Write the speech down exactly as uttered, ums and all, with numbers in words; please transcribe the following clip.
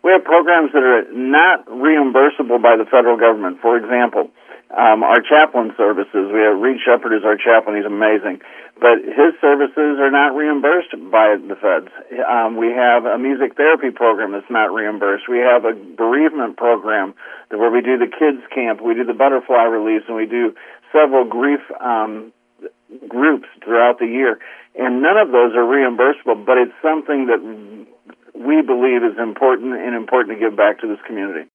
We have programs that are not reimbursable by the federal government. For example, um, our chaplain services. We have Reed Shepard is our chaplain. He's amazing. But his services are not reimbursed by the feds. Um, we have a music therapy program that's not reimbursed. We have a bereavement program where we do the kids camp, we do the butterfly release, and we do several grief um, groups throughout the year. And none of those are reimbursable, but it's something that we believe is important and important to give back to this community.